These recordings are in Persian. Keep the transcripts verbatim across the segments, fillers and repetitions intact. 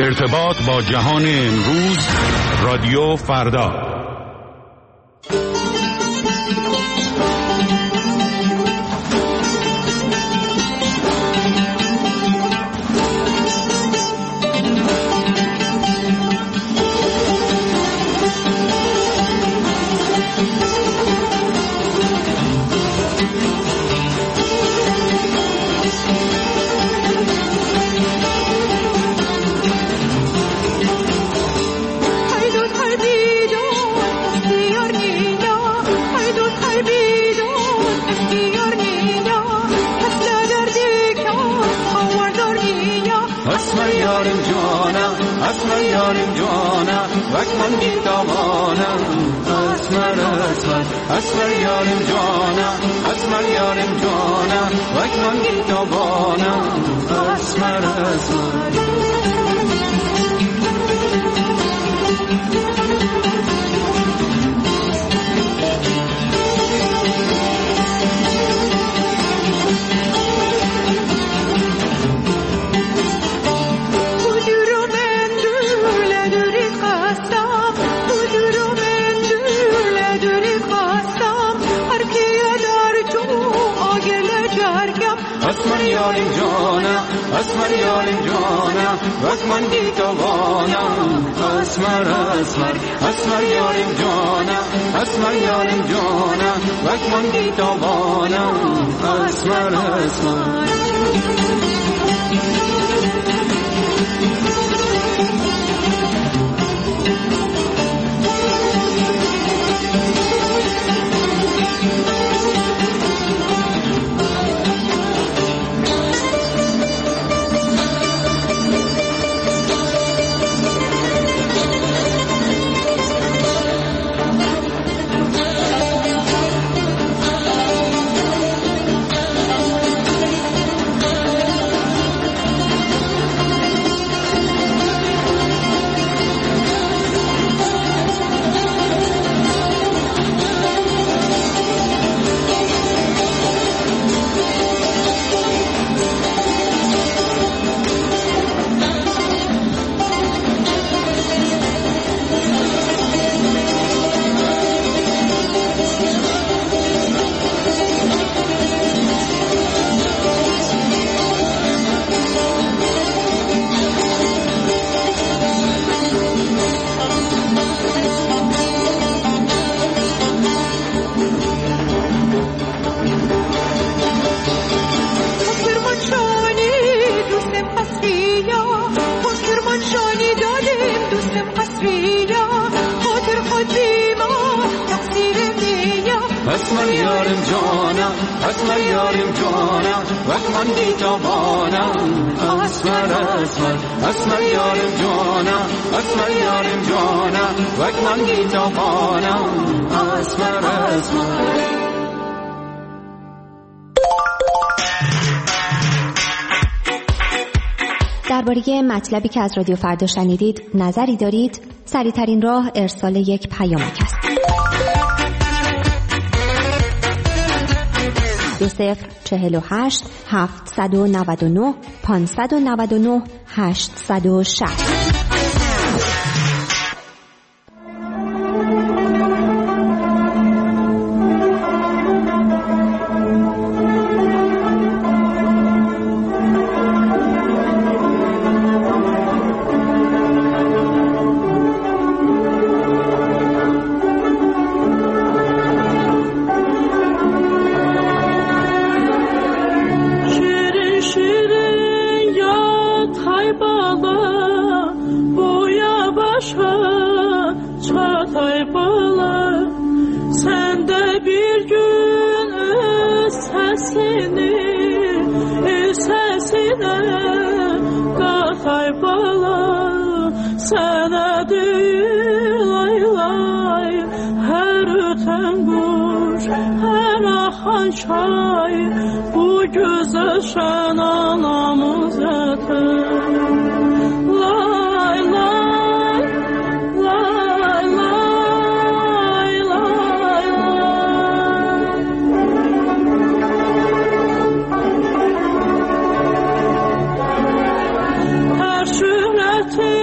ارتباط با جهان امروز، رادیو فردا. اسمر یاریم جانم وک من بیتوانم اسمر اسمر اسمر یاریم جانم اسمر یاریم جانم وک من بیتوانم اسمر اسمر اسمر یاریم جانم اسمر یاریم جانم وک من بیتوانم اسمر اسمر اسمر یاریم جانم اسمر یاریم جانم وک من بیتوانم اسمر اسمر اسمر یاریم جانم اسمر یاریم جانم وک من بیتوانم اسمر اسمر اسمر یاریم جانم اسمر یاریم جانم وک من بیتوانم اسمر اسمر. درباره مطلبی که از رادیو فردا شنیدید نظری دارید؟ سریع‌ترین راه ارسال یک پیامک است. دو صفر چهل و هشت هفتصد و نود و نه پانصد و نود و نه هشتصد و شصت. Her şöhreti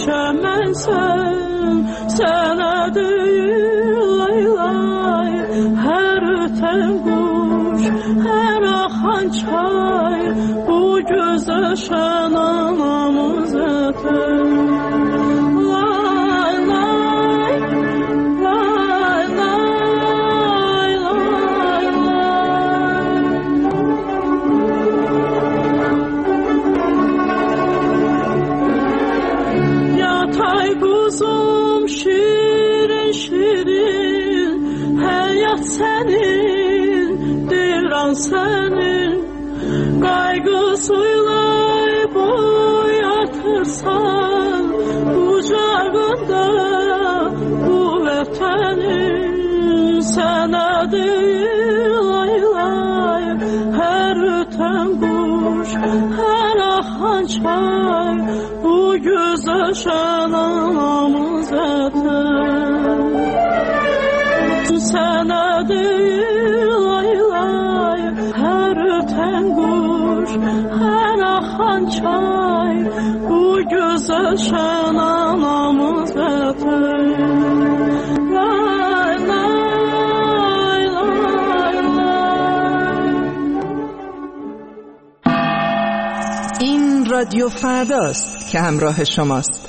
düşem mən sən, sənə deyil lay lay. Hər ötən quş, hər axan çay, bu gözəl şən anamız ötər. Sənin, deyirəm sənin, qaygısıyla boyatırsan bucağında bu vətənin. Sənə deyil ay lay, hər ötən quş, hər axan çay, bu gözəl şən anamız vətən. Sənə deyil ay lay, hər ötən quş, hər axan çay, bu gözəl şən anamız vətən. Lay lay lay lay. این رادیو فرداست که همراه شماست.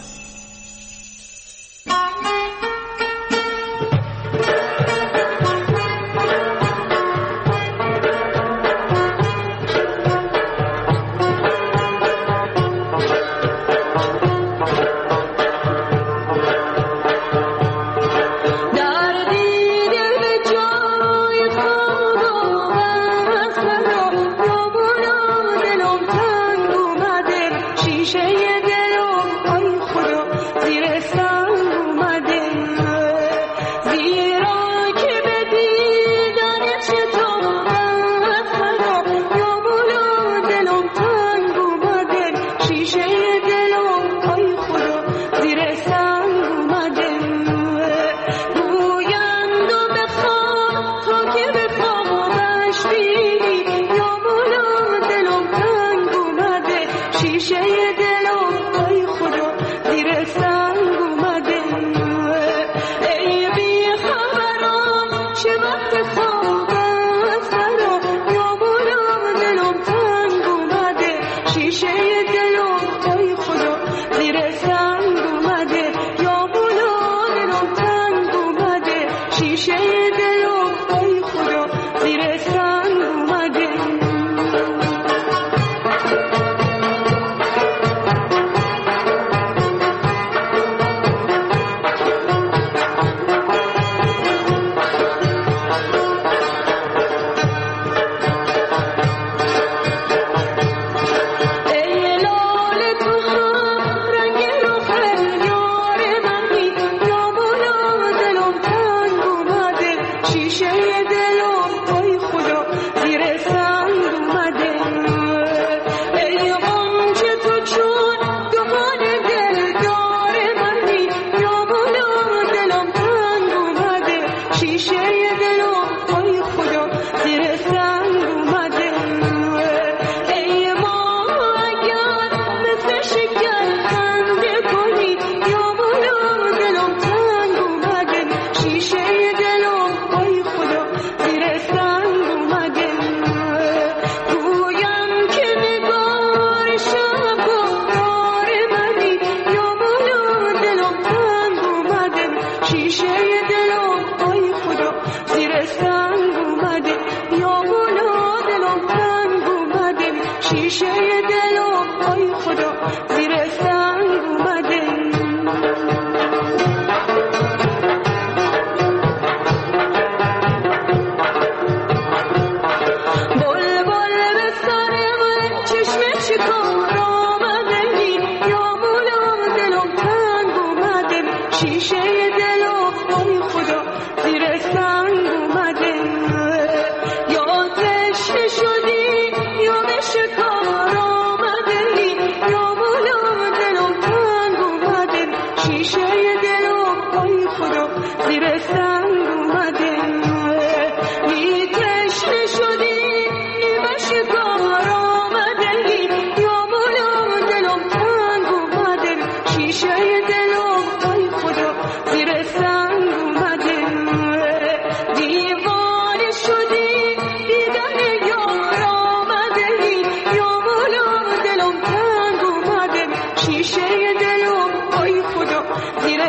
شدی یا به شکار آمده یا مولا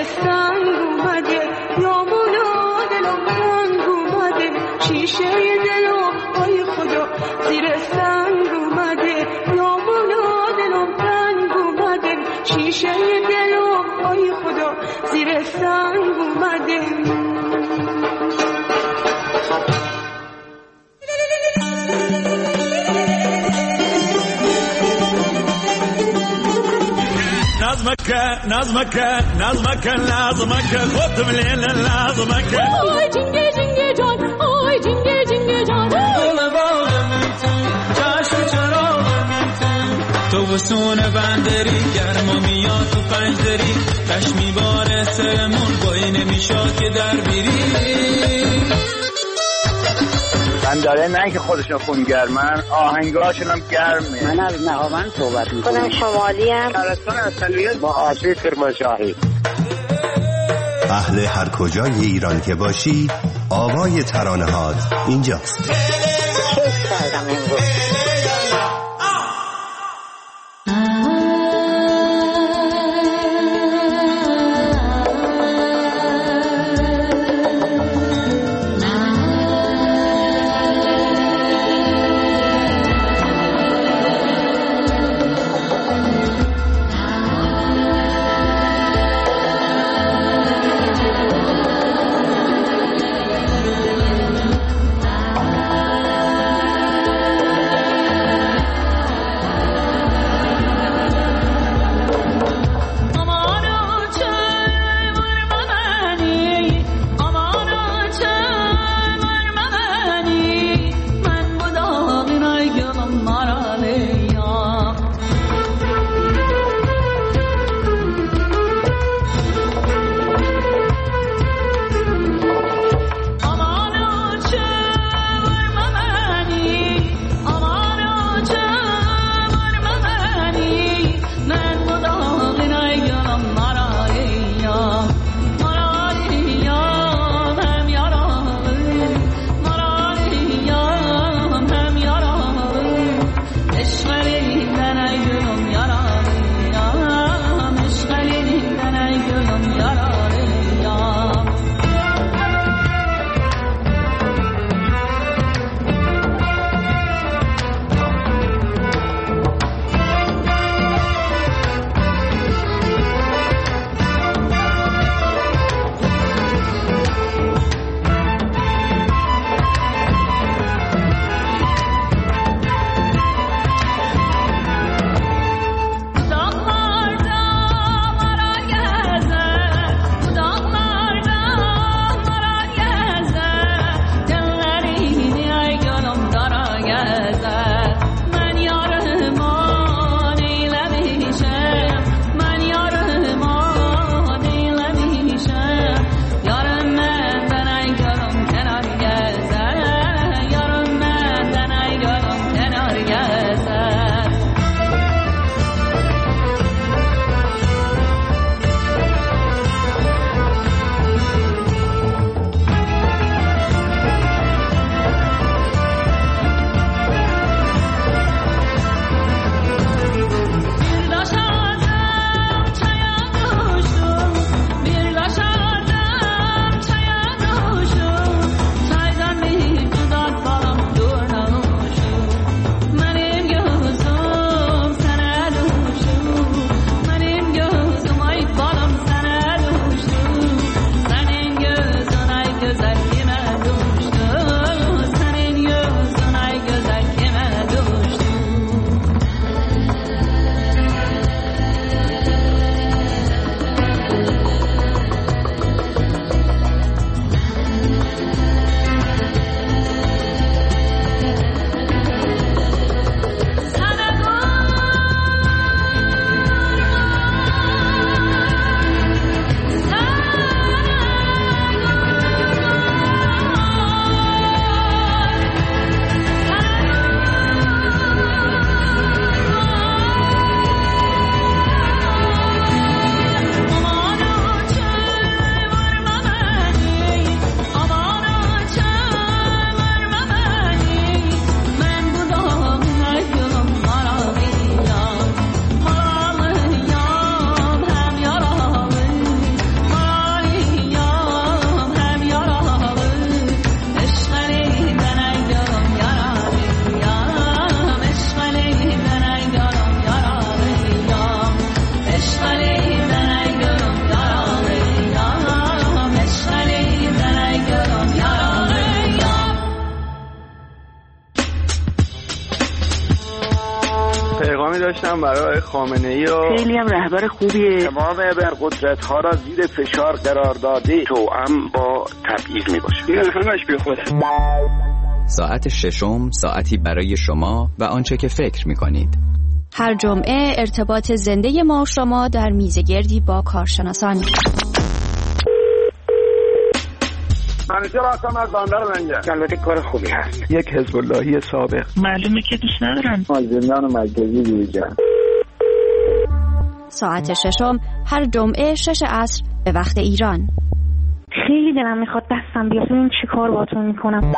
سنگ اومده یا مولا دلم رنگ اومده شیشه دلم ای خدا زیر سنگ اومده یا مولا دلم رنگ اومده شیشه دلم ای خدا زیر سنگ اومده نظمك نظمك نظمك لازمك خد من لازمك آی جنگه جنگه جان آی جنگه جنگه جان گل باغم تو چشم چراغم تو تو وسون بندری گرما میاد تو پنج دری کش میباره سرمون بایی نمیشاد که در بیری بنداره نه که خودشون خونگرمن آهنگاشون هم گرمه. من از نهاوند صحبت میکنم. خودم شمالی هم ترستان اصلیت با آسیب کرمانشاهی. اهل هر کجای ایران که باشی آوای ترانه هات اینجاست. کیف کردم امروز. داشتم برای خامنه‌ای و خیلی هم رهبر خوبیه. تمام ابرقدرت‌ها را زیر فشار قرار داده، توأم با تبعیض میباشه. این همش بی خوده. ساعت ششم، ساعتی برای شما و آنچه که فکر می‌کنید. هر جمعه ارتباط زنده ما و شما در میزگردی با کارشناسان. منیجر هستم از بندر منجر. البته کار خوبی هست. یک حزب اللهی سابق. معلومه که دوست ندارن. از زندان مرکزی بیرون. ساعت ششم هر جمعه شش عصر به وقت ایران. خیلی دلم میخواد دستم بیاد ببینم چی کار باهاتون میکنم.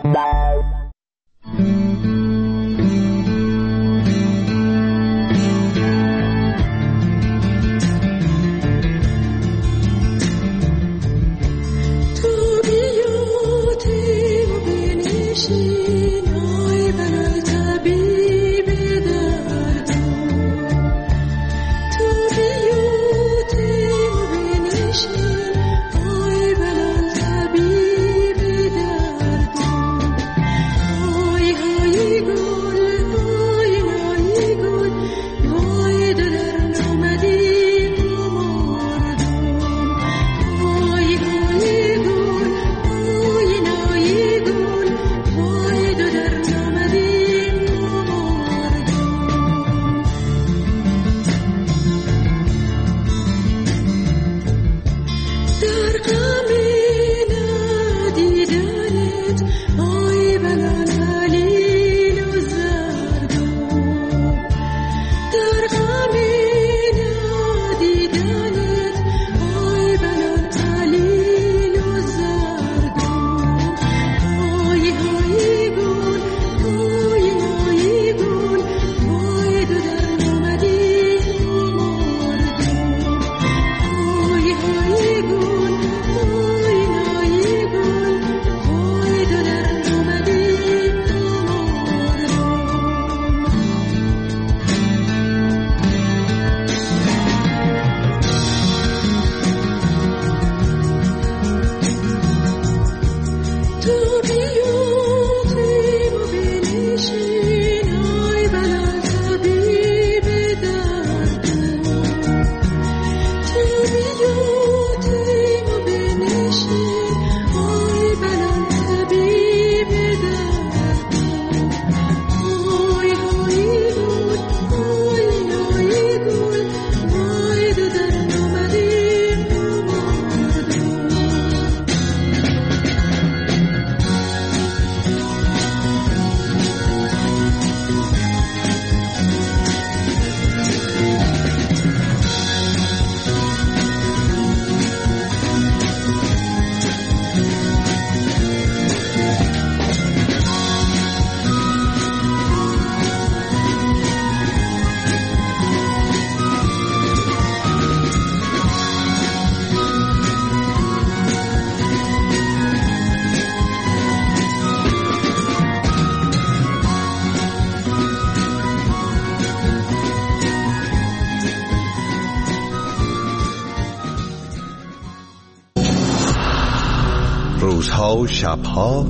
روزها و شبها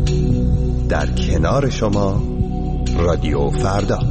در کنار شما رادیو فردا.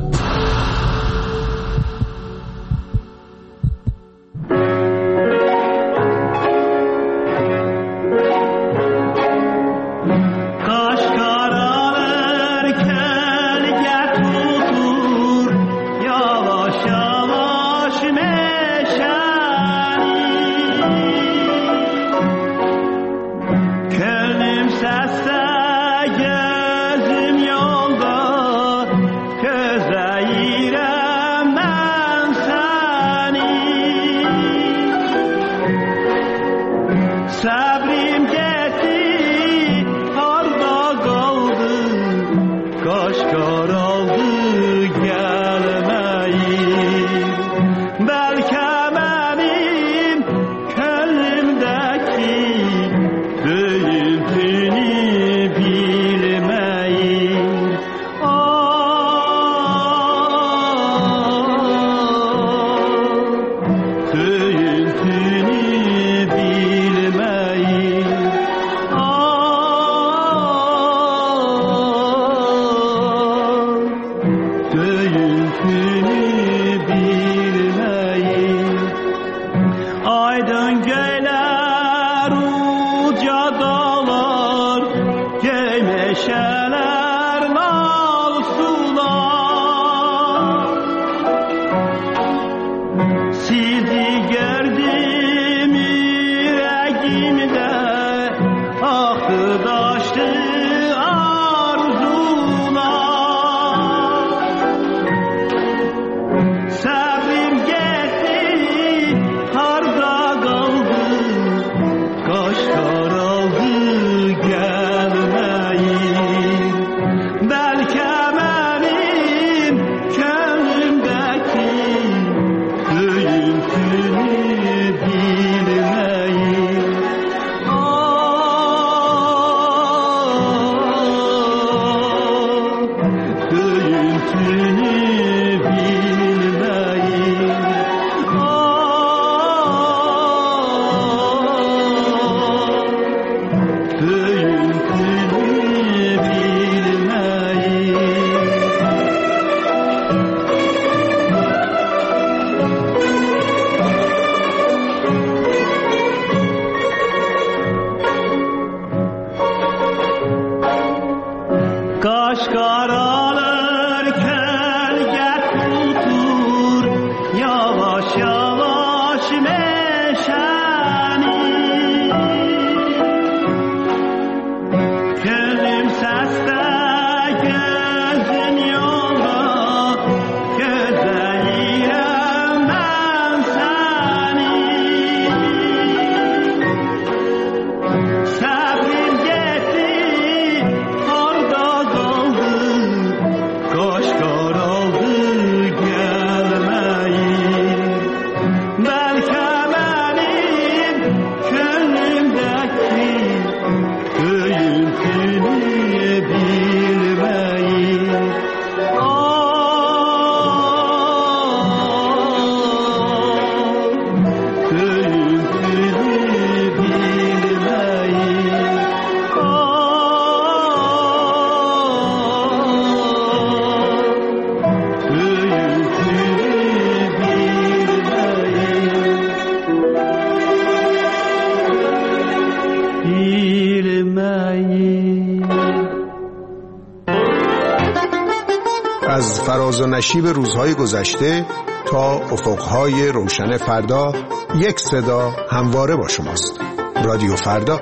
Gözüm yolda, gözler یواش یواش میشنی گلیم سسته گزین یولا گزیرم من سنی سفیر گتی پرداز oldu koşkar oldu gelmeyin belki benim gönlümdeki köyüntünü bilmeyin köyüntünü bilmeyin از فراز و نشیب روزهای گذشته تا افقهای روشن فردا، یک صدا همواره با شماست. رادیو فردا.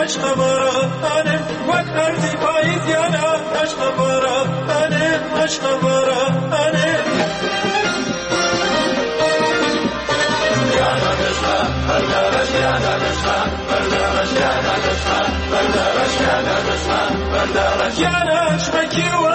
عشق بارانه وقت ارزی پاییز یانا عشق بارانه عشق بارانه یانا دشمن بردارش یانا دشمن بردارش یانا دشمن بردارش یانا دشمن بردارش یانا عشق کیو